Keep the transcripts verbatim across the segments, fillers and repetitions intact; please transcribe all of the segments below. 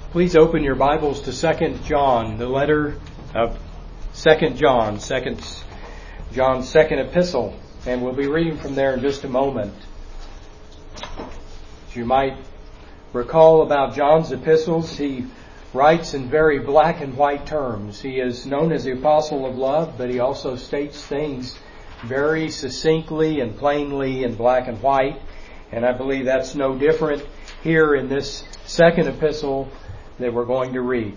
Please open your Bibles to Second John, the letter of Second John, Second John's second epistle, and we'll be reading from there in just a moment. As you might recall about John's epistles, he writes in very black and white terms. He is known as the apostle of love, but he also states things very succinctly and plainly in black and white, and I believe that's no different here in this second epistle that we're going to read.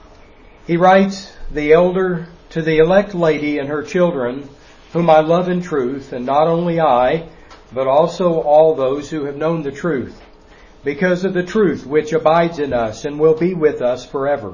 He writes, "The elder to the elect lady and her children, whom I love in truth, and not only I, but also all those who have known the truth, because of the truth which abides in us and will be with us forever.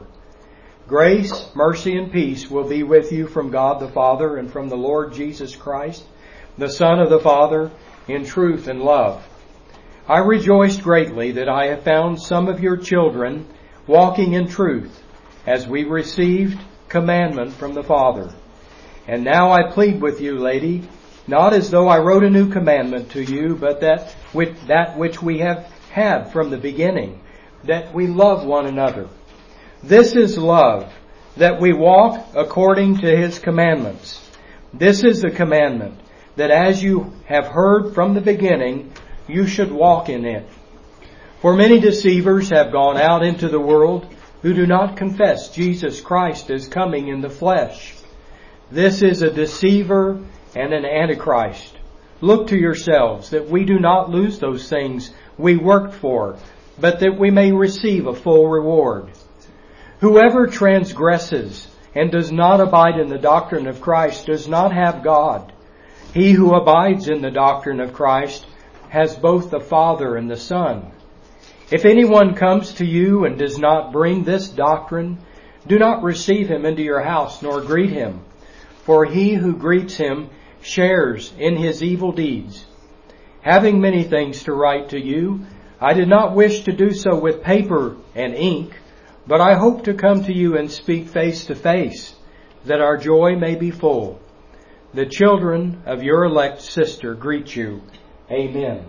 Grace, mercy, and peace will be with you from God the Father and from the Lord Jesus Christ, the Son of the Father, in truth and love. I rejoiced greatly that I have found some of your children walking in truth, as we received commandment from the Father. And now I plead with you, lady, not as though I wrote a new commandment to you, but that with that which we have had from the beginning, that we love one another. This is love, that we walk according to His commandments. This is the commandment, that as you have heard from the beginning, you should walk in it. For many deceivers have gone out into the world who do not confess Jesus Christ as coming in the flesh. This is a deceiver and an antichrist. Look to yourselves that we do not lose those things we worked for, but that we may receive a full reward. Whoever transgresses and does not abide in the doctrine of Christ does not have God. He who abides in the doctrine of Christ has both the Father and the Son. If anyone comes to you and does not bring this doctrine, do not receive him into your house nor greet him, for he who greets him shares in his evil deeds. Having many things to write to you, I did not wish to do so with paper and ink, but I hope to come to you and speak face to face, that our joy may be full. The children of your elect sister greet you. Amen."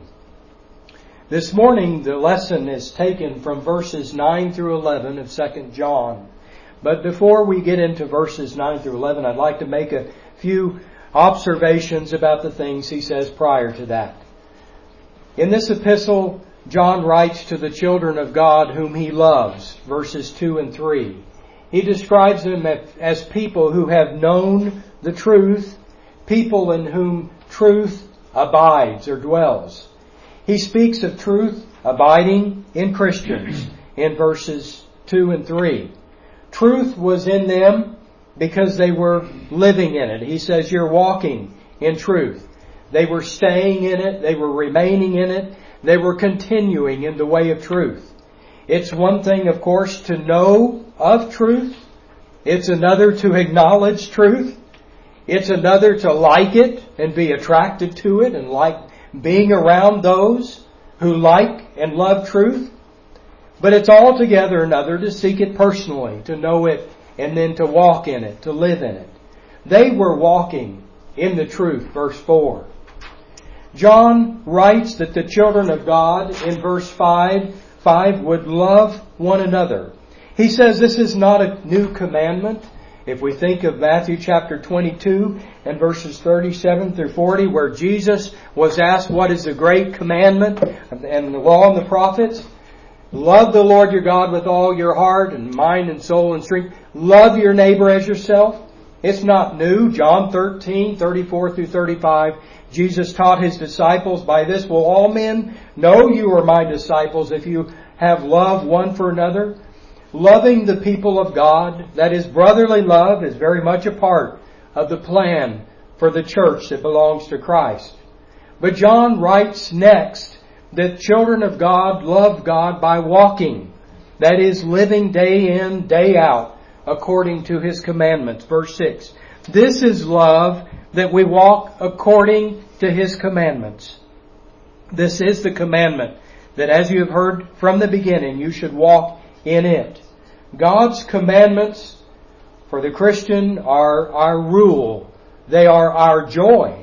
This morning the lesson is taken from verses nine through eleven of Second John. But before we get into verses nine through eleven, I'd like to make a few observations about the things he says prior to that. In this epistle, John writes to the children of God whom he loves, verses two and three. He describes them as people who have known the truth, people in whom truth abides or dwells. He speaks of truth abiding in Christians in verses two and three. Truth was in them because they were living in it. He says you're walking in truth. They were staying in it. They were remaining in it. They were continuing in the way of truth. It's one thing, of course, to know of truth. It's another to acknowledge truth. It's another to like it and be attracted to it and like being around those who like and love truth. But it's altogether another to seek it personally, to know it, and then to walk in it, to live in it. They were walking in the truth, verse four. John writes that the children of God, in verse five, five would love one another. He says this is not a new commandment. If we think of Matthew chapter twenty-two and verses thirty-seven through forty, where Jesus was asked what is the great commandment and the law and the prophets, love the Lord your God with all your heart and mind and soul and strength. Love your neighbor as yourself. It's not new. John thirteen, thirty-four through thirty-five, Jesus taught His disciples, by this will all men know you are my disciples if you have love one for another. Loving the people of God, that is brotherly love, is very much a part of the plan for the church that belongs to Christ. But John writes next that children of God love God by walking. That is, living day in, day out, according to His commandments. Verse six. This is love, that we walk according to His commandments. This is the commandment, that as you have heard from the beginning, you should walk in it. God's commandments for the Christian are our rule. They are our joy.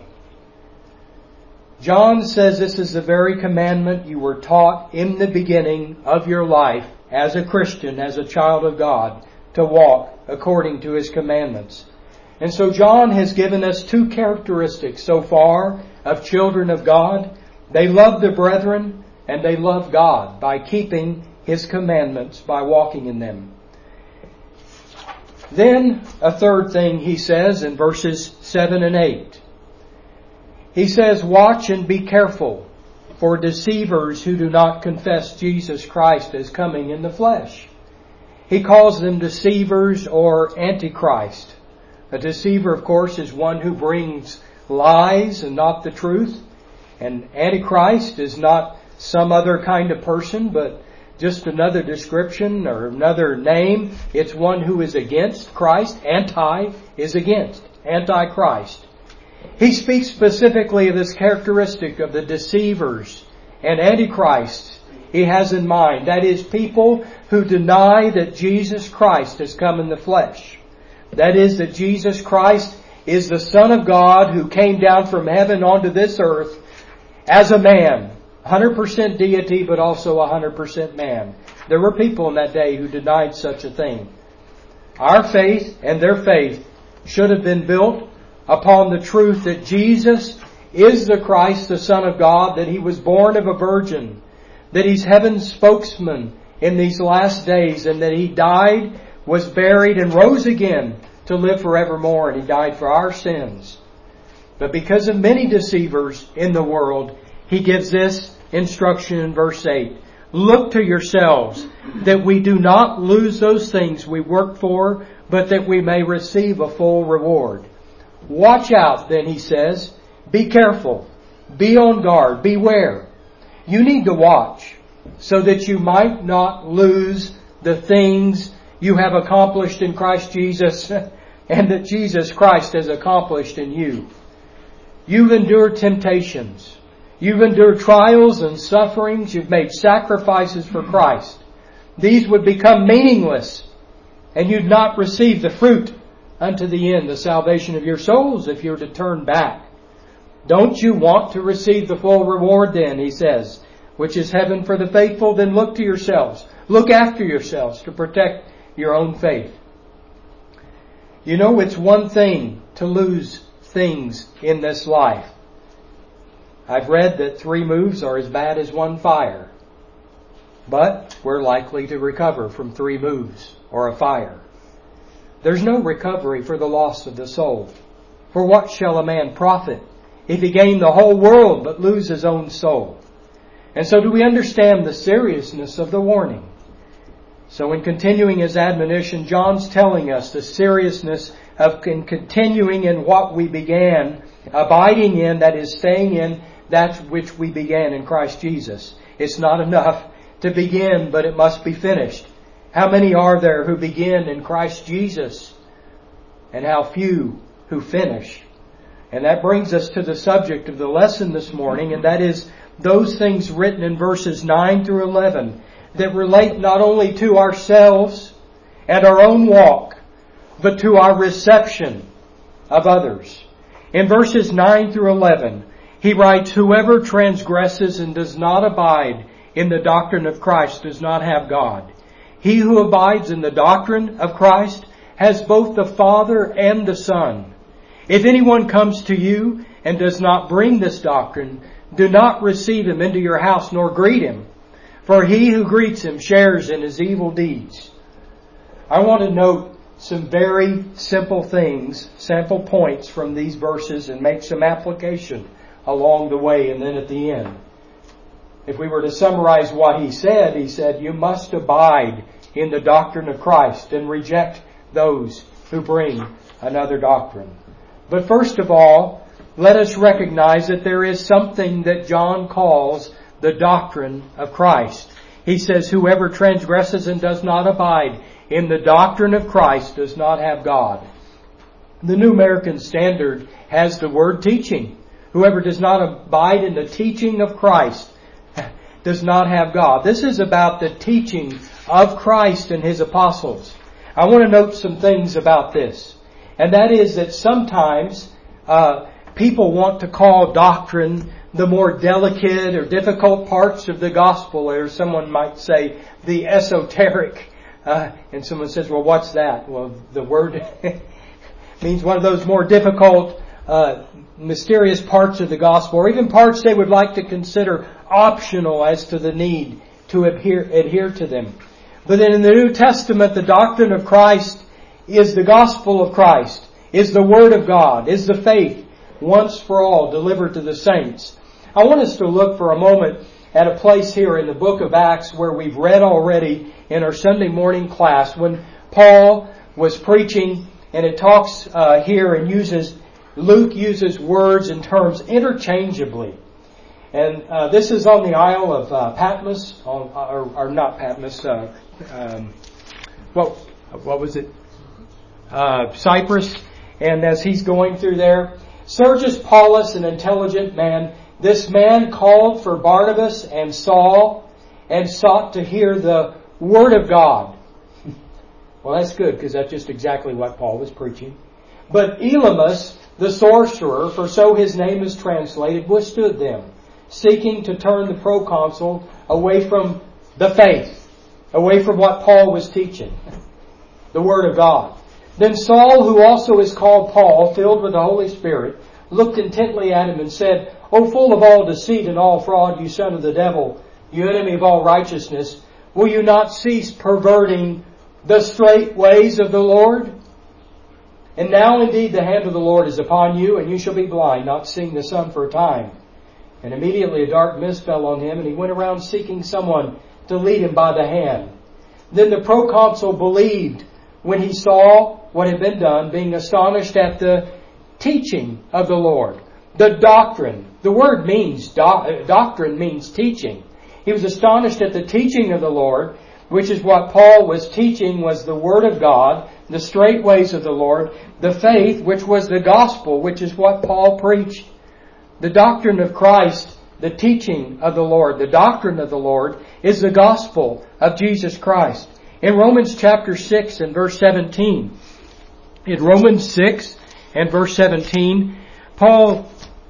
John says this is the very commandment you were taught in the beginning of your life as a Christian, as a child of God, to walk according to His commandments. And so John has given us two characteristics so far of children of God. They love the brethren and they love God by keeping His commandments, by walking in them. Then a third thing he says in verses seven and eight. He says, watch and be careful for deceivers who do not confess Jesus Christ as coming in the flesh. He calls them deceivers or antichrist. A deceiver, of course, is one who brings lies and not the truth. And antichrist is not some other kind of person, but just another description or another name. It's one who is against Christ. Anti is against. Antichrist. He speaks specifically of this characteristic of the deceivers and antichrists he has in mind. That is, people who deny that Jesus Christ has come in the flesh. That is, that Jesus Christ is the Son of God who came down from heaven onto this earth as a man. one hundred percent deity, but also one hundred percent man. There were people in that day who denied such a thing. Our faith and their faith should have been built upon the truth that Jesus is the Christ, the Son of God, that He was born of a virgin, that He's heaven's spokesman in these last days, and that He died, was buried, and rose again to live forevermore, and He died for our sins. But because of many deceivers in the world, He gives this instruction in verse eight. Look to yourselves that we do not lose those things we work for, but that we may receive a full reward. Watch out, then, he says. Be careful. Be on guard. Beware. You need to watch so that you might not lose the things you have accomplished in Christ Jesus and that Jesus Christ has accomplished in you. You've endured temptations. You've endured trials and sufferings. You've made sacrifices for Christ. These would become meaningless and you'd not receive the fruit unto the end, the salvation of your souls, if you're to turn back. Don't you want to receive the full reward then, he says, which is heaven for the faithful? Then look to yourselves. Look after yourselves to protect your own faith. You know, it's one thing to lose things in this life. I've read that three moves are as bad as one fire. But we're likely to recover from three moves or a fire. There's no recovery for the loss of the soul. For what shall a man profit if he gain the whole world but lose his own soul? And so do we understand the seriousness of the warning? So in continuing his admonition, John's telling us the seriousness of continuing in what we began, abiding in, that is staying in that which we began in Christ Jesus. It's not enough to begin, but it must be finished. How many are there who begin in Christ Jesus? And how few who finish? And that brings us to the subject of the lesson this morning, and that is those things written in verses nine through eleven that relate not only to ourselves and our own walk, but to our reception of others. In verses nine through eleven, he writes, whoever transgresses and does not abide in the doctrine of Christ does not have God. He who abides in the doctrine of Christ has both the Father and the Son. If anyone comes to you and does not bring this doctrine, do not receive him into your house nor greet him, for he who greets him shares in his evil deeds. I want to note some very simple things, sample points from these verses, and make some application along the way and then at the end. If we were to summarize what he said, he said, you must abide in the doctrine of Christ and reject those who bring another doctrine. But first of all, let us recognize that there is something that John calls the doctrine of Christ. He says, whoever transgresses and does not abide in the doctrine of Christ does not have God. The New American Standard has the word teaching. Whoever does not abide in the teaching of Christ does not have God. This is about the teaching of Christ and His apostles. I want to note some things about this. And that is that sometimes uh, people want to call doctrine the more delicate or difficult parts of the gospel, or someone might say the esoteric. Uh, and someone says, well, what's that? Well, the word means one of those more difficult, uh, mysterious parts of the gospel, or even parts they would like to consider optional as to the need to adhere, adhere to them. But then in the New Testament, the doctrine of Christ is the gospel of Christ, is the Word of God, is the faith once for all delivered to the saints. I want us to look for a moment at a place here in the book of Acts where we've read already in our Sunday morning class when Paul was preaching, and it talks uh, here and uses, Luke uses words and terms interchangeably. And uh, this is on the Isle of uh, Patmos, on, or, or not Patmos, uh, um, what, what was it? Uh, Cyprus. And as he's going through there, Sergius Paulus, an intelligent man, this man called for Barnabas and Saul and sought to hear the Word of God. Well, that's good, because that's just exactly what Paul was preaching. But Elymas, the sorcerer, for so his name is translated, withstood them, seeking to turn the proconsul away from the faith, away from what Paul was teaching, the Word of God. Then Saul, who also is called Paul, filled with the Holy Spirit, looked intently at him and said, O full of all deceit and all fraud, you son of the devil, you enemy of all righteousness, will you not cease perverting the straight ways of the Lord? And now indeed the hand of the Lord is upon you, and you shall be blind, not seeing the sun for a time. And immediately a dark mist fell on him, and he went around seeking someone to lead him by the hand. Then the proconsul believed when he saw what had been done, being astonished at the teaching of the Lord, the doctrine. The word means, do, doctrine means teaching. He was astonished at the teaching of the Lord, which is what Paul was teaching was the Word of God, the straight ways of the Lord, the faith, which was the gospel, which is what Paul preached. The doctrine of Christ, the teaching of the Lord, the doctrine of the Lord is the gospel of Jesus Christ. In Romans chapter six and verse seventeen, in Romans six and verse seventeen, Paul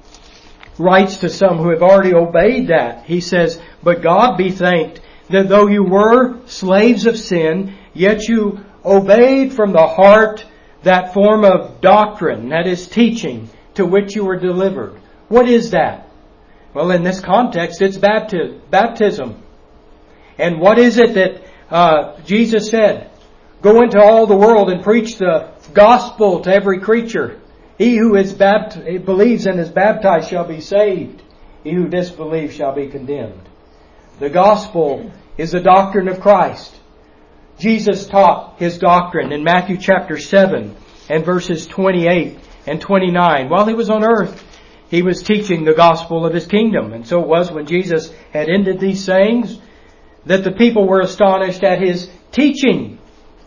writes to some who have already obeyed that. He says, but God be thanked that though you were slaves of sin, yet you obeyed from the heart that form of doctrine, that is teaching, to which you were delivered. What is that? Well, in this context, it's bapti- baptism. And what is it that uh, Jesus said? Go into all the world and preach the gospel to every creature. He who is bapt- believes and is baptized shall be saved. He who disbelieves shall be condemned. The gospel is the doctrine of Christ. Jesus taught His doctrine in Matthew chapter seven and verses twenty-eight and twenty-nine. While He was on earth, He was teaching the gospel of His kingdom. And so it was when Jesus had ended these sayings that the people were astonished at His teaching,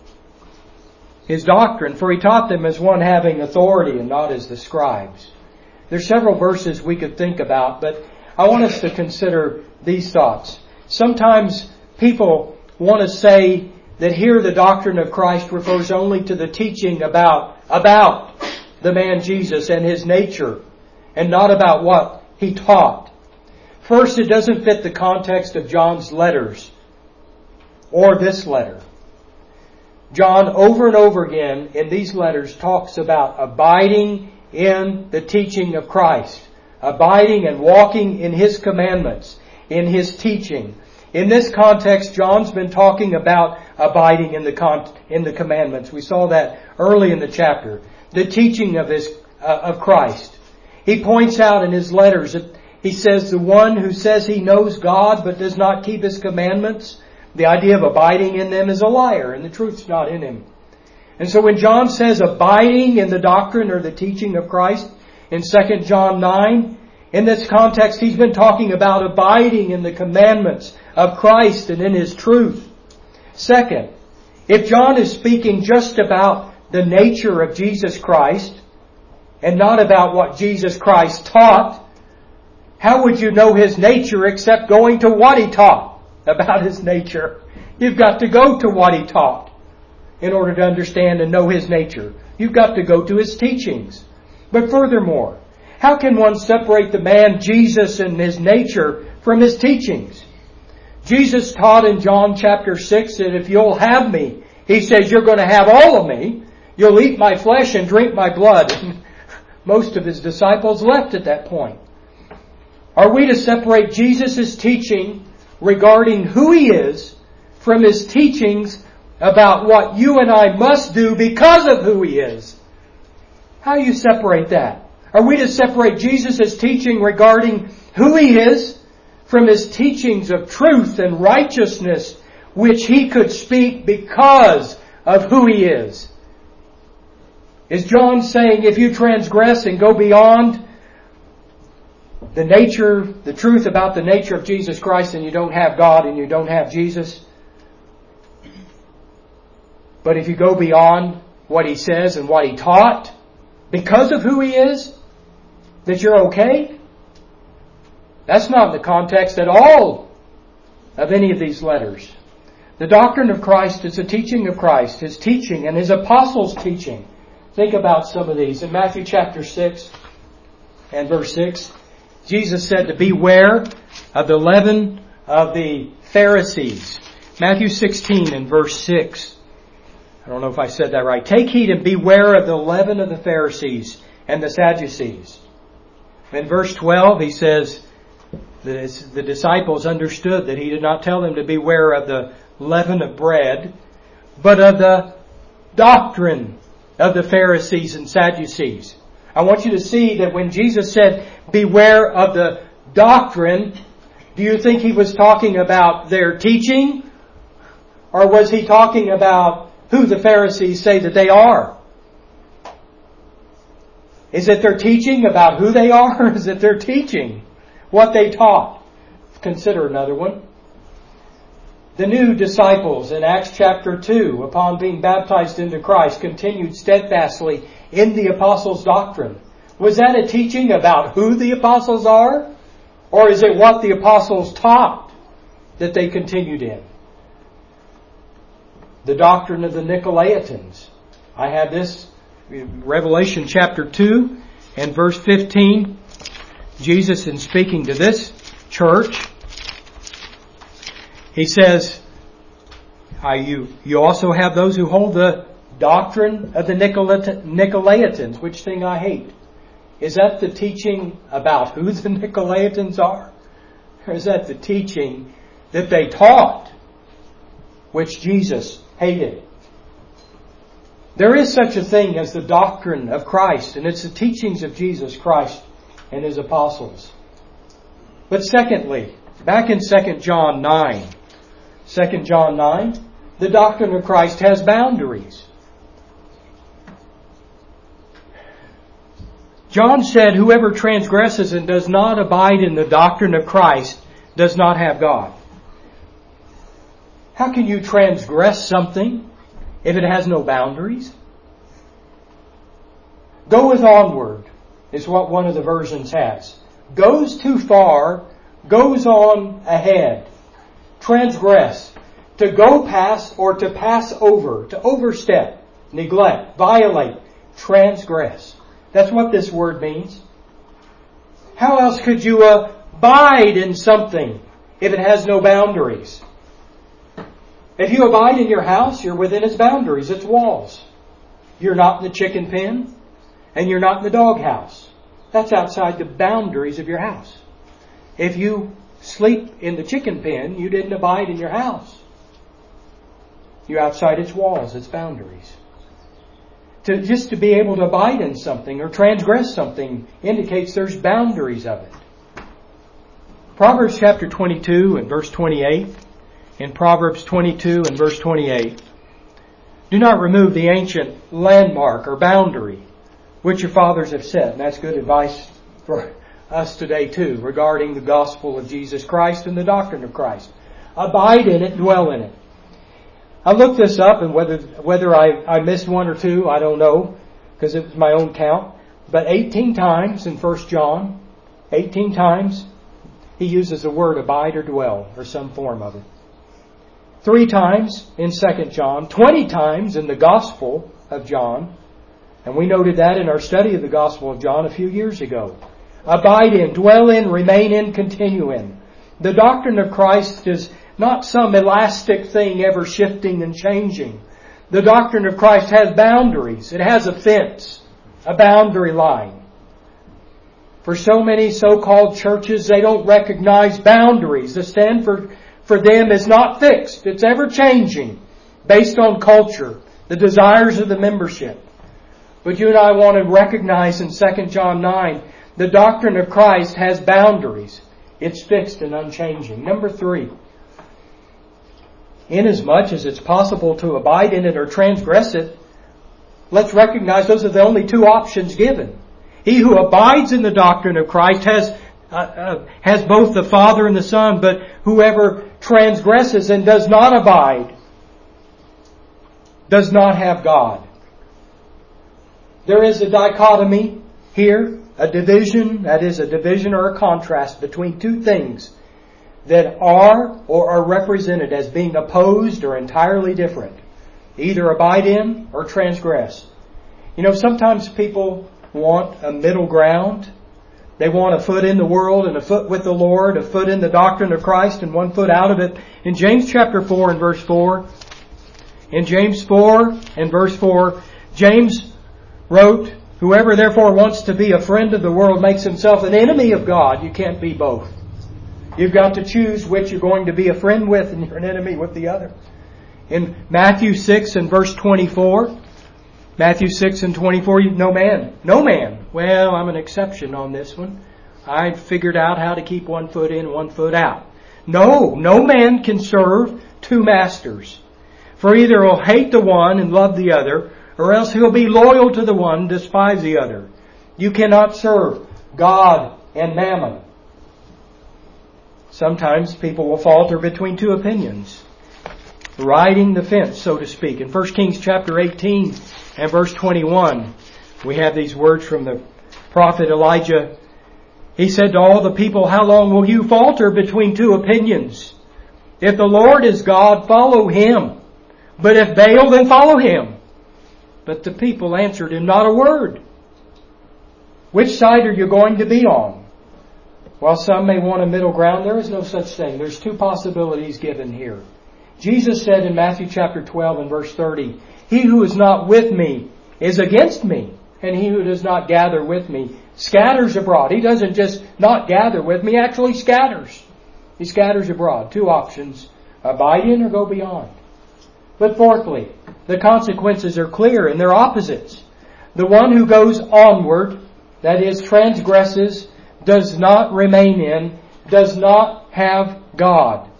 His doctrine, for He taught them as one having authority and not as the scribes. There's several verses we could think about, but I want us to consider these thoughts. Sometimes people want to say that here the doctrine of Christ refers only to the teaching about, about the man Jesus and His nature, and not about what He taught. First, it doesn't fit the context of John's letters or this letter. John over and over again in these letters talks about abiding in the teaching of Christ, abiding and walking in His commandments, in His teaching. In this context, John's been talking about abiding in the con- in the commandments. We saw that early in the chapter. The teaching of His uh, of Christ. He points out in his letters that he says the one who says he knows God but does not keep His commandments, the idea of abiding in them, is a liar, and the truth's not in him. And so when John says abiding in the doctrine or the teaching of Christ in Second John nine, in this context he's been talking about abiding in the commandments of Christ and in His truth. Second, if John is speaking just about the nature of Jesus Christ and not about what Jesus Christ taught, how would you know His nature except going to what He taught about His nature? You've got to go to what He taught in order to understand and know His nature. You've got to go to His teachings. But furthermore, How can one separate the man Jesus and His nature from His teachings? Jesus taught in John chapter six that if you'll have me, He says you're going to have all of me. You'll eat my flesh and drink my blood. And most of His disciples left at that point. Are we to separate Jesus' teaching regarding who He is from His teachings about what you and I must do because of who He is? How do you separate that? Are we to separate Jesus' teaching regarding who He is from His teachings of truth and righteousness, which He could speak because of who He is? Is John saying if you transgress and go beyond the nature, the truth about the nature of Jesus Christ, then you don't have God and you don't have Jesus? But if you go beyond what He says and what He taught because of who He is, that you're okay? That's not the context at all of any of these letters. The doctrine of Christ is the teaching of Christ, His teaching and His apostles' teaching. Think about some of these. In Matthew chapter six and verse six, Jesus said to beware of the leaven of the Pharisees. Matthew sixteen and verse six. I don't know if I said that right. Take heed and beware of the leaven of the Pharisees and the Sadducees. In verse twelve, He says, the disciples understood that He did not tell them to beware of the leaven of bread, but of the doctrine of the Pharisees and Sadducees. I want you to see that when Jesus said, beware of the doctrine, do you think He was talking about their teaching? Or was He talking about who the Pharisees say that they are? Is it their teaching about who they are, or is it their teaching what they taught? Consider another one. The new disciples in Acts chapter two, upon being baptized into Christ, continued steadfastly in the apostles' doctrine. Was that a teaching about who the apostles are? Or is it what the apostles taught that they continued in? The doctrine of the Nicolaitans. I have this in Revelation chapter two and verse fifteen. Jesus, in speaking to this church, He says, uh, you, you also have those who hold the doctrine of the Nicolaitans, which thing I hate. Is that the teaching about who the Nicolaitans are? Or is that the teaching that they taught, which Jesus hated? There is such a thing as the doctrine of Christ, and it's the teachings of Jesus Christ and His apostles. But secondly, back in Second John nine, Second John nine, the doctrine of Christ has boundaries. John said, whoever transgresses and does not abide in the doctrine of Christ does not have God. How can you transgress something if it has no boundaries? Goeth onward is what one of the versions has. Goes too far, goes on ahead. Transgress. To go past or to pass over. To overstep. Neglect. Violate. Transgress. That's what this word means. How else could you abide in something if it has no boundaries? If you abide in your house, you're within its boundaries, its walls. You're not in the chicken pen, and you're not in the doghouse. That's outside the boundaries of your house. If you sleep in the chicken pen, you didn't abide in your house. You're outside its walls, its boundaries. To, just to be able to abide in something or transgress something indicates there's boundaries of it. Proverbs chapter twenty-two and verse twenty-eight. In Proverbs twenty-two and verse twenty-eight. Do not remove the ancient landmark or boundary which your fathers have set. And that's good advice for us today too, regarding the gospel of Jesus Christ and the doctrine of Christ. Abide in it, dwell in it. I looked this up, and whether whether I, I missed one or two, I don't know, because it was my own count. But eighteen times in First John, eighteen times, he uses the word abide or dwell, or some form of it. Three times in Second John, twenty times in the Gospel of John, And we noted that in our study of the Gospel of John a few years ago. Abide in, dwell in, remain in, continue in. The doctrine of Christ is not some elastic thing ever shifting and changing. The doctrine of Christ has boundaries. It has a fence, a boundary line. For so many so-called churches, they don't recognize boundaries. The stand for, for them is not fixed. It's ever changing based on culture, the desires of the membership. But you and I want to recognize in Second John nine, the doctrine of Christ has boundaries. It's fixed and unchanging. Number three, inasmuch as it's possible to abide in it or transgress it, let's recognize those are the only two options given. He who abides in the doctrine of Christ has uh, uh, has both the Father and the Son, but whoever transgresses and does not abide does not have God. There is a dichotomy here, a division, that is a division or a contrast between two things that are or are represented as being opposed or entirely different. Either abide in or transgress. You know, sometimes people want a middle ground. They want a foot in the world and a foot with the Lord, a foot in the doctrine of Christ and one foot out of it. In James chapter four and verse four, in James four and verse four, James wrote, whoever therefore wants to be a friend of the world makes himself an enemy of God. You can't be both. You've got to choose which you're going to be a friend with, and you're an enemy with the other. In Matthew six and verse twenty-four, Matthew six and twenty-four, no man, no man. Well, I'm an exception on this one. I figured out how to keep one foot in, one foot out. No, no man can serve two masters. For either he'll hate the one and love the other, or else he'll be loyal to the one and despise the other. You cannot serve God and mammon. Sometimes people will falter between two opinions, riding the fence, so to speak. In First Kings chapter eighteen and verse twenty-one, we have these words from the prophet Elijah. He said to all the people, how long will you falter between two opinions? If the Lord is God, follow Him. But if Baal, then follow him. But the people answered him not a word. Which side are you going to be on? While some may want a middle ground, there is no such thing. There's two possibilities given here. Jesus said in Matthew chapter twelve and verse thirty, he who is not with me is against me, and he who does not gather with me scatters abroad. He doesn't just not gather with me, he actually scatters. He scatters abroad. Two options, abide in or go beyond. But fourthly, the consequences are clear and they're opposites. The one who goes onward, that is, transgresses, does not remain in, does not have God.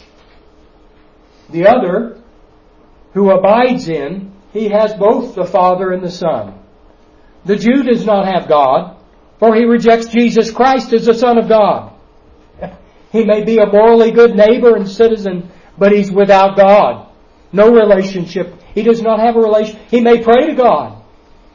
The other, who abides in, he has both the Father and the Son. The Jew does not have God, for he rejects Jesus Christ as the Son of God. He may be a morally good neighbor and citizen, but he's without God. No relationship. He does not have a relation. He may pray to God.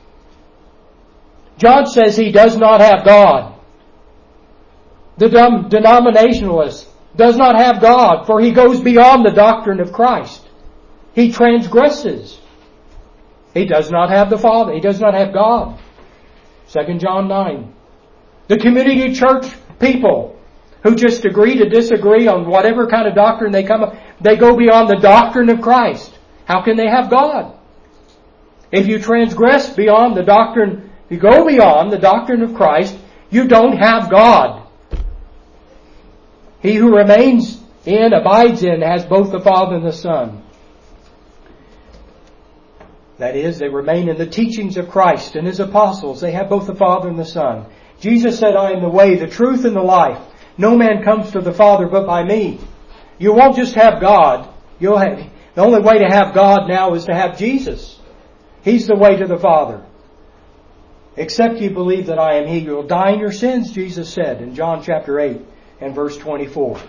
John says he does not have God. The denominationalist does not have God, for he goes beyond the doctrine of Christ. He transgresses. He does not have the Father. He does not have God. Second John nine. The community church people who just agree to disagree on whatever kind of doctrine they come up, they go beyond the doctrine of Christ. How can they have God? If you transgress beyond the doctrine, if you go beyond the doctrine of Christ, you don't have God. He who remains in, abides in, has both the Father and the Son. That is, they remain in the teachings of Christ and His apostles. They have both the Father and the Son. Jesus said, I am the way, the truth, and the life. No man comes to the Father but by me. You won't just have God. You'll have, the only way to have God now is to have Jesus. He's the way to the Father. Except you believe that I am He, you'll die in your sins, Jesus said in John chapter eight and verse twenty-four.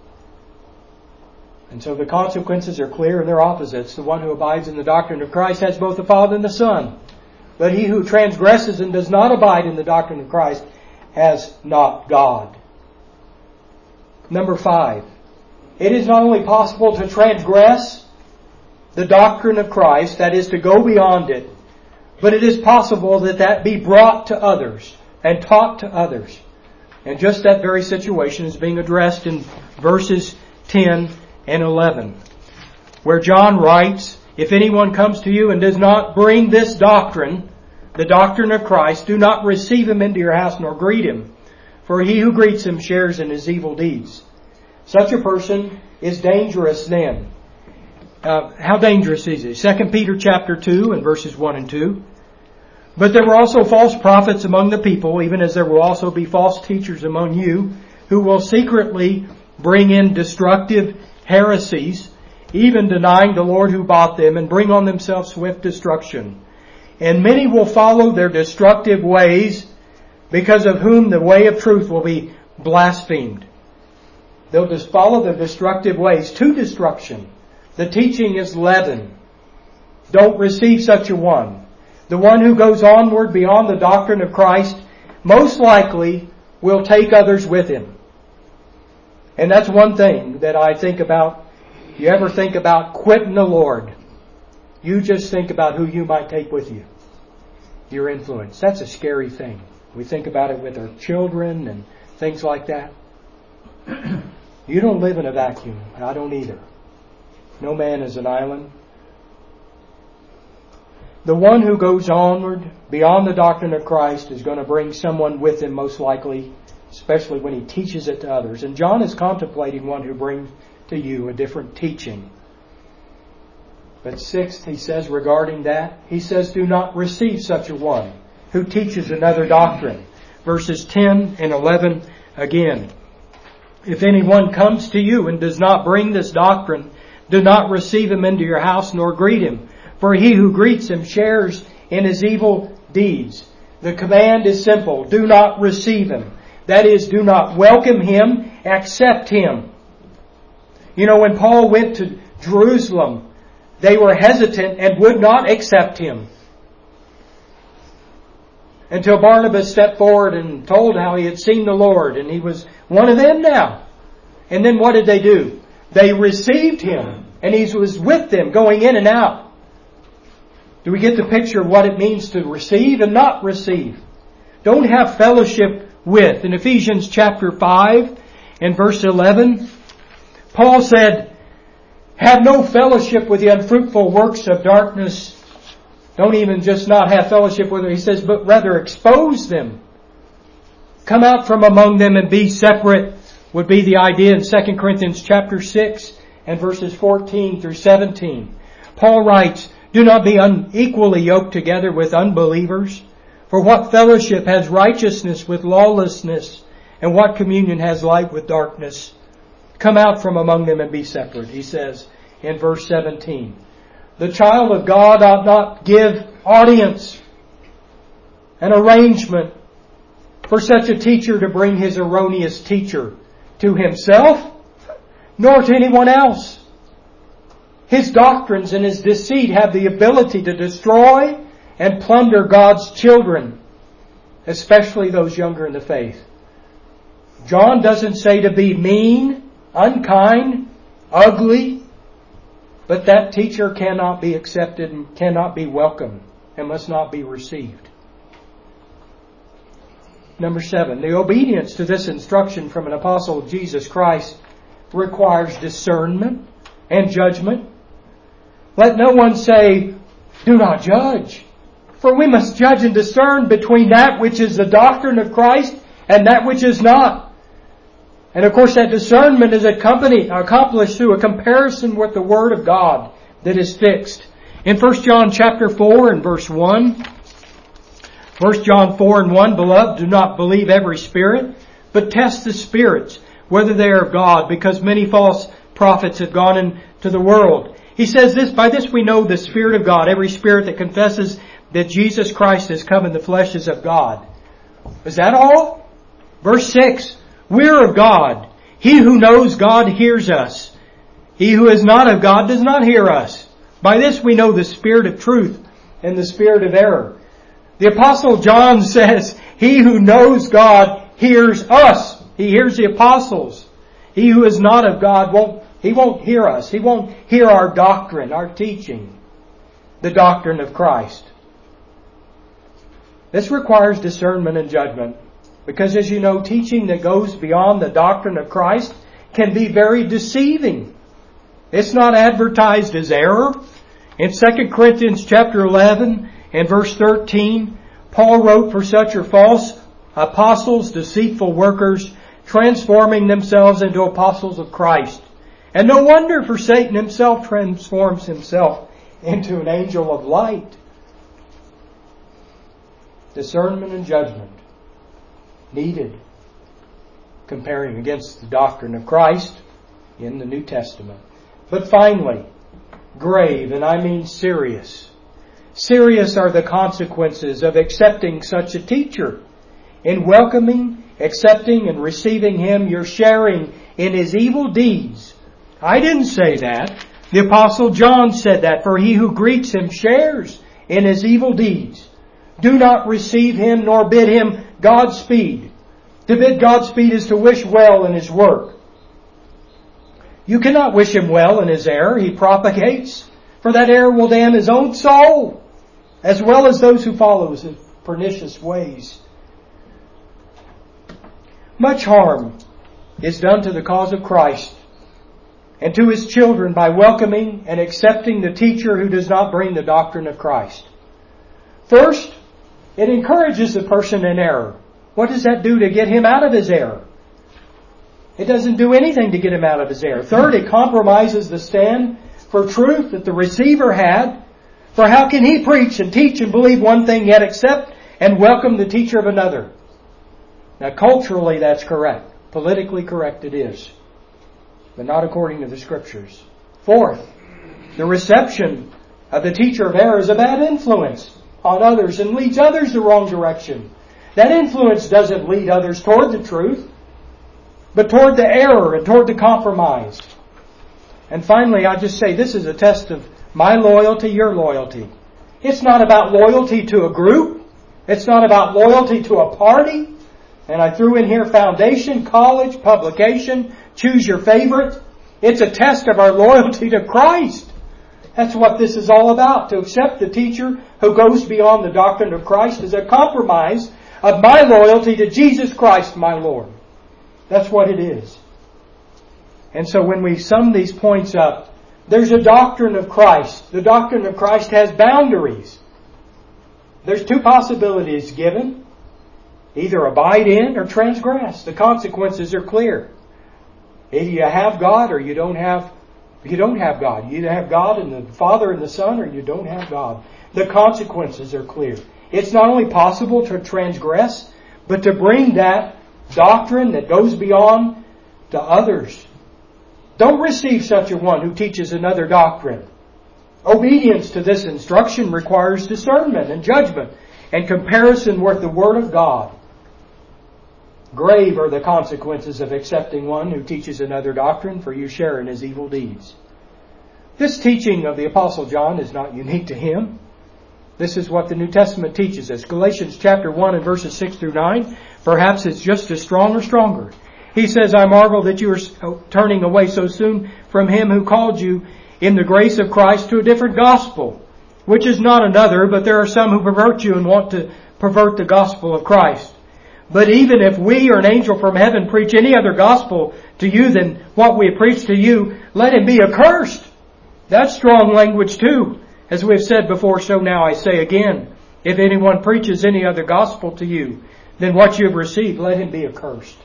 And so the consequences are clear and they're opposites. The one who abides in the doctrine of Christ has both the Father and the Son. But he who transgresses and does not abide in the doctrine of Christ has not God. Number five, it is not only possible to transgress the doctrine of Christ, that is to go beyond it, But it is possible that that be brought to others and taught to others. And just that very situation is being addressed in verses ten and eleven, where John writes, "If anyone comes to you and does not bring this doctrine, the doctrine of Christ, do not receive him into your house nor greet him, for he who greets him shares in his evil deeds." Such a person is dangerous then. Uh, how dangerous is he? Second Peter chapter two and verses one and two. "But there were also false prophets among the people, even as there will also be false teachers among you, who will secretly bring in destructive heresies, even denying the Lord who bought them, and bring on themselves swift destruction. And many will follow their destructive ways, because of whom the way of truth will be blasphemed." They'll just follow their destructive ways to destruction. The teaching is leaven. Don't receive such a one. The one who goes onward beyond the doctrine of Christ most likely will take others with him. And that's one thing that I think about. If you ever think about quitting the Lord, you just think about who you might take with you. Your influence. That's a scary thing. We think about it with our children and things like that. You don't live in a vacuum. I don't either. No man is an island. The one who goes onward beyond the doctrine of Christ is going to bring someone with him most likely, especially when he teaches it to others. And John is contemplating one who brings to you a different teaching. But sixth, he says regarding that, he says, "Do not receive such a one who teaches another doctrine." Verses ten and eleven again. "If anyone comes to you and does not bring this doctrine, do not receive him into your house nor greet him. For he who greets him shares in his evil deeds." The command is simple. Do not receive him. That is, do not welcome him, accept him. You know, when Paul went to Jerusalem, they were hesitant and would not accept him. Until Barnabas stepped forward and told how he had seen the Lord and he was one of them now. And then what did they do? They received him and he was with them going in and out. Do we get the picture of what it means to receive and not receive? Don't have fellowship with. In Ephesians chapter five and verse eleven, Paul said, "Have no fellowship with the unfruitful works of darkness." Don't even just not have fellowship with them. He says, but rather expose them. Come out from among them and be separate would be the idea in Second Corinthians chapter six and verses fourteen through seventeen. Paul writes, "Do not be unequally yoked together with unbelievers. For what fellowship has righteousness with lawlessness? And what communion has light with darkness? Come out from among them and be separate," he says in verse seventeen. The child of God ought not give audience, an arrangement for such a teacher to bring his erroneous teacher to himself, nor to anyone else. His doctrines and his deceit have the ability to destroy and plunder God's children, especially those younger in the faith. John doesn't say to be mean, unkind, ugly, but that teacher cannot be accepted and cannot be welcomed and must not be received. Number seven, the obedience to this instruction from an apostle of Jesus Christ requires discernment and judgment. Let no one say, "Do not judge." For we must judge and discern between that which is the doctrine of Christ and that which is not. And of course that discernment is accompanied, accomplished through a comparison with the Word of God that is fixed. In First John chapter four and verse one, First John four and one, "Beloved, do not believe every spirit, but test the spirits, whether they are of God, because many false prophets have gone into the world." He says this, "By this we know the Spirit of God. Every spirit that confesses that Jesus Christ has come in the flesh is of God." Is that all? Verse six, "We're of God. He who knows God hears us. He who is not of God does not hear us. By this we know the spirit of truth and the spirit of error." The Apostle John says, he who knows God hears us. He hears the apostles. He who is not of God won't He won't hear us. He won't hear our doctrine, our teaching, the doctrine of Christ. This requires discernment and judgment. Because as you know, teaching that goes beyond the doctrine of Christ can be very deceiving. It's not advertised as error. In Second Corinthians chapter eleven and verse thirteen, Paul wrote, "For such are false apostles, deceitful workers, transforming themselves into apostles of Christ. And no wonder, for Satan himself transforms himself into an angel of light." Discernment and judgment needed comparing against the doctrine of Christ in the New Testament. But finally, grave, and I mean serious. Serious are the consequences of accepting such a teacher. In welcoming, accepting, and receiving him, you're sharing in his evil deeds. I didn't say that. The Apostle John said that. For he who greets him shares in his evil deeds. Do not receive him nor bid him Godspeed. To bid Godspeed is to wish well in his work. You cannot wish him well in his error he propagates, for that error will damn his own soul, as well as those who follow his pernicious ways. Much harm is done to the cause of Christ and to his children by welcoming and accepting the teacher who does not bring the doctrine of Christ. First, it encourages the person in error. What does that do to get him out of his error? It doesn't do anything to get him out of his error. Third, it compromises the stand for truth that the receiver had. For how can he preach and teach and believe one thing yet accept and welcome the teacher of another? Now culturally that's correct. Politically correct it is. But not according to the Scriptures. Fourth, the reception of the teacher of error is a bad influence on others and leads others the wrong direction. That influence doesn't lead others toward the truth, but toward the error and toward the compromise. And finally, I just say this is a test of my loyalty, your loyalty. It's not about loyalty to a group. It's not about loyalty to a party. And I threw in here foundation, college, publication, choose your favorite. It's a test of our loyalty to Christ. That's what this is all about. To accept the teacher who goes beyond the doctrine of Christ is a compromise of my loyalty to Jesus Christ, my Lord. That's what it is. And so when we sum these points up, there's a doctrine of Christ. The doctrine of Christ has boundaries. There's two possibilities given. Either abide in or transgress. The consequences are clear. Either you have God or you don't have you don't have God. You either have God and the Father and the Son or you don't have God. The consequences are clear. It's not only possible to transgress, but to bring that doctrine that goes beyond to others. Don't receive such a one who teaches another doctrine. Obedience to this instruction requires discernment and judgment and comparison with the Word of God. Grave are the consequences of accepting one who teaches another doctrine, for you share in his evil deeds. This teaching of the Apostle John is not unique to him. This is what the New Testament teaches us. Galatians chapter one and verses six through nine. Perhaps it's just as strong or stronger. He says, I marvel that you are turning away so soon from him who called you in the grace of Christ to a different gospel, which is not another, but there are some who pervert you and want to pervert the gospel of Christ. But even if we or an angel from heaven preach any other gospel to you than what we preach to you, let him be accursed. That's strong language too. As we have said before, so now I say again, if anyone preaches any other gospel to you than what you have received, let him be accursed.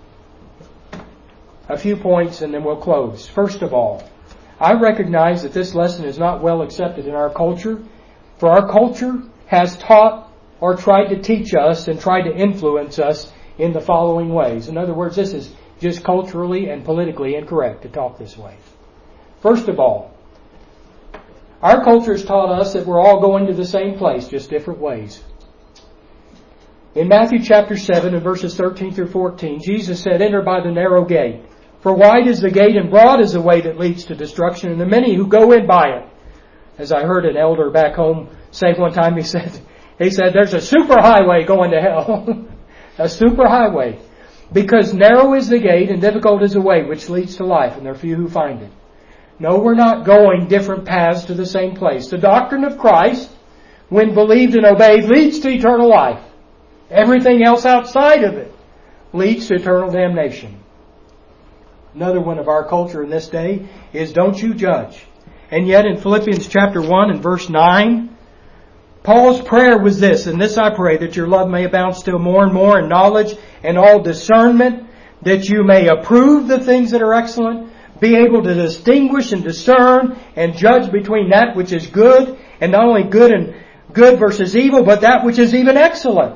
A few points and then we'll close. First of all, I recognize that this lesson is not well accepted in our culture, for our culture has taught or tried to teach us and tried to influence us in the following ways. In other words, this is just culturally and politically incorrect to talk this way. First of all, our culture has taught us that we're all going to the same place, just different ways. In Matthew chapter seven and verses thirteen through fourteen, Jesus said, enter by the narrow gate. For wide is the gate and broad is the way that leads to destruction, and the many who go in by it. As I heard an elder back home say one time, he said, he said, there's a super highway going to hell. A super highway. Because narrow is the gate and difficult is the way which leads to life, and there are few who find it. No, we're not going different paths to the same place. The doctrine of Christ when believed and obeyed, leads to eternal life. Everything else outside of it leads to eternal damnation. Another one of our culture in this day is don't you judge. And yet in Philippians chapter one and verse nine, Paul's prayer was this, and this I pray, that your love may abound still more and more in knowledge and all discernment, that you may approve the things that are excellent, be able to distinguish and discern and judge between that which is good, and not only good and good versus evil, but that which is even excellent.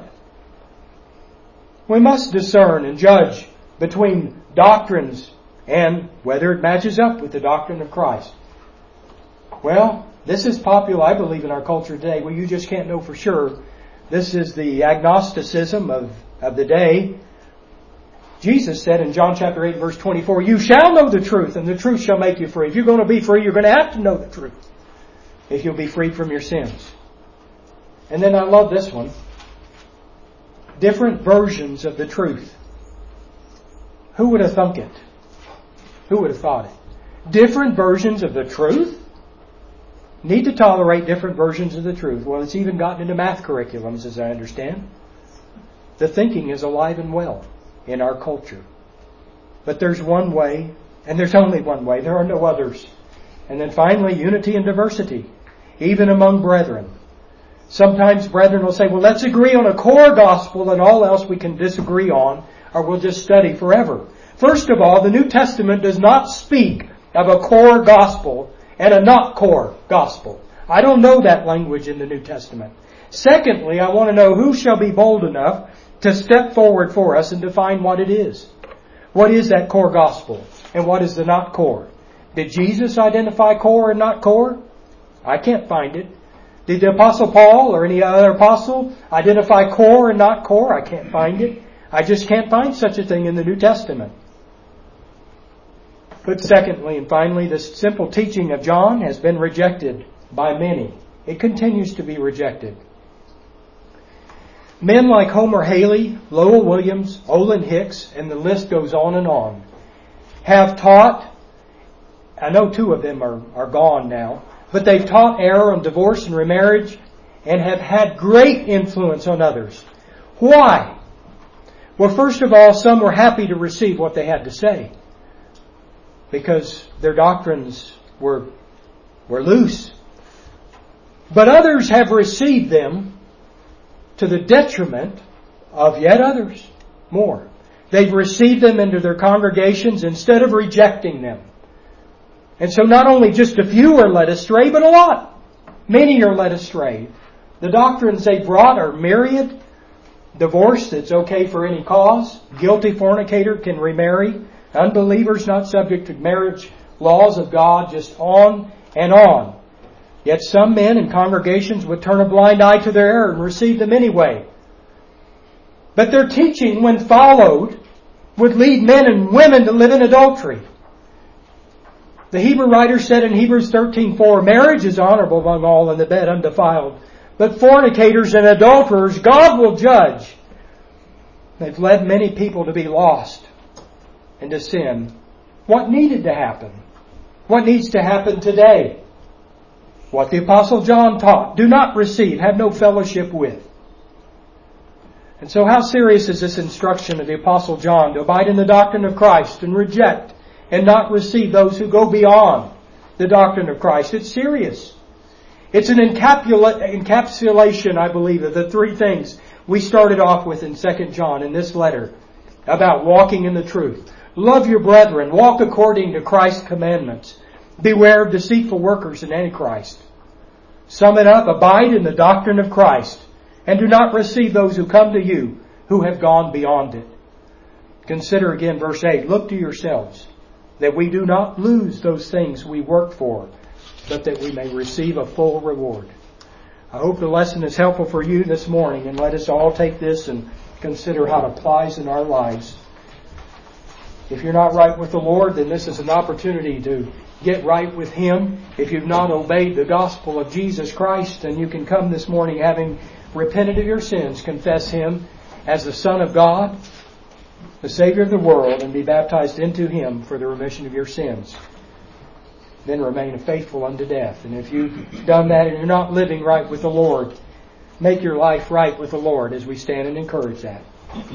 We must discern and judge between doctrines and whether it matches up with the doctrine of Christ. Well, this is popular, I believe, in our culture today. Well, you just can't know for sure. This is the agnosticism of, of the day. Jesus said in John chapter eight, verse twenty-four, you shall know the truth, and the truth shall make you free. If you're going to be free, you're going to have to know the truth, if you'll be freed from your sins. And then I love this one. Different versions of the truth. Who would have thunk it? Who would have thought it? Different versions of the truth? Need to tolerate different versions of the truth. Well, it's even gotten into math curriculums, as I understand. The thinking is alive and well in our culture. But there's one way, and there's only one way. There are no others. And then finally, unity and diversity, even among brethren. Sometimes brethren will say, well, let's agree on a core gospel and all else we can disagree on, or we'll just study forever. First of all, the New Testament does not speak of a core gospel and a not core gospel. I don't know that language in the New Testament. Secondly, I want to know who shall be bold enough to step forward for us and define what it is. What is that core gospel? And what is the not core? Did Jesus identify core and not core? I can't find it. Did the Apostle Paul or any other apostle identify core and not core? I can't find it. I just can't find such a thing in the New Testament. But secondly and finally, this simple teaching of John has been rejected by many. It continues to be rejected. Men like Homer Haley, Lowell Williams, Olin Hicks, and the list goes on and on, have taught, I know two of them are, are gone now, but they've taught error on divorce and remarriage and have had great influence on others. Why? Well, first of all, some were happy to receive what they had to say, because their doctrines were, were loose. But others have received them to the detriment of yet others more. They've received them into their congregations instead of rejecting them. And so not only just a few are led astray, but a lot. Many are led astray. The doctrines they brought are myriad. Divorce, it's okay for any cause. Guilty fornicator can remarry. Unbelievers not subject to marriage laws of God, just on and on. Yet some men in congregations would turn a blind eye to their error and receive them anyway. But their teaching, when followed, would lead men and women to live in adultery. The Hebrew writer said in Hebrews thirteen four, marriage is honorable among all, and the bed undefiled. But fornicators and adulterers God will judge. They've led many people to be lost and to sin. What needed to happen? What needs to happen today? What the Apostle John taught. Do not receive, have no fellowship with. And so how serious is this instruction of the Apostle John to abide in the doctrine of Christ and reject and not receive those who go beyond the doctrine of Christ? It's serious. It's an encapsulation, I believe, of the three things we started off with in Second John in this letter about walking in the truth. Love your brethren. Walk according to Christ's commandments. Beware of deceitful workers and Antichrist. Sum it up, abide in the doctrine of Christ, and do not receive those who come to you who have gone beyond it. Consider again verse eight. Look to yourselves, that we do not lose those things we work for, but that we may receive a full reward. I hope the lesson is helpful for you this morning, and let us all take this and consider how it applies in our lives. If you're not right with the Lord, then this is an opportunity to get right with Him. If you've not obeyed the gospel of Jesus Christ, then you can come this morning having repented of your sins, confess Him as the Son of God, the Savior of the world, and be baptized into Him for the remission of your sins. then remain faithful unto death. And if you've done that and you're not living right with the Lord, make your life right with the Lord as we stand and encourage that.